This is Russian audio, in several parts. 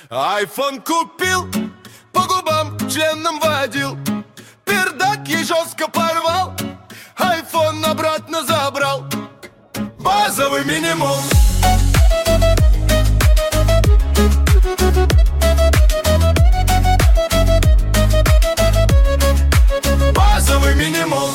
Айфон купил, по губам членом водил, пердак ей жестко порвал, айфон обратно забрал. Базовый минимум. Базовый минимум.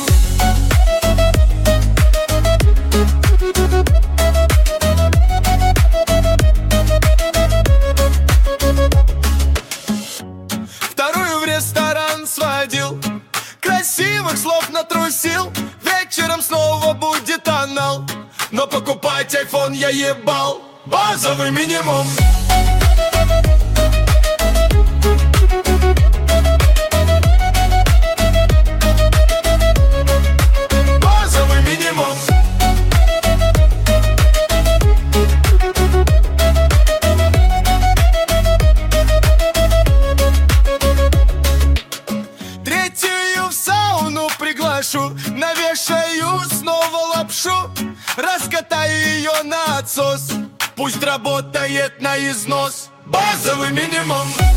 Вторую в ресторан сводил, красивых слов натрусил, вечером снова будет анал, но покупать айфон я ебал. Базовый минимум. Базовый минимум. Третью в сауну приглашу, навешаю снова лапшу, раскатаю ее на отсос, пусть работает на износ. Базовый минимум.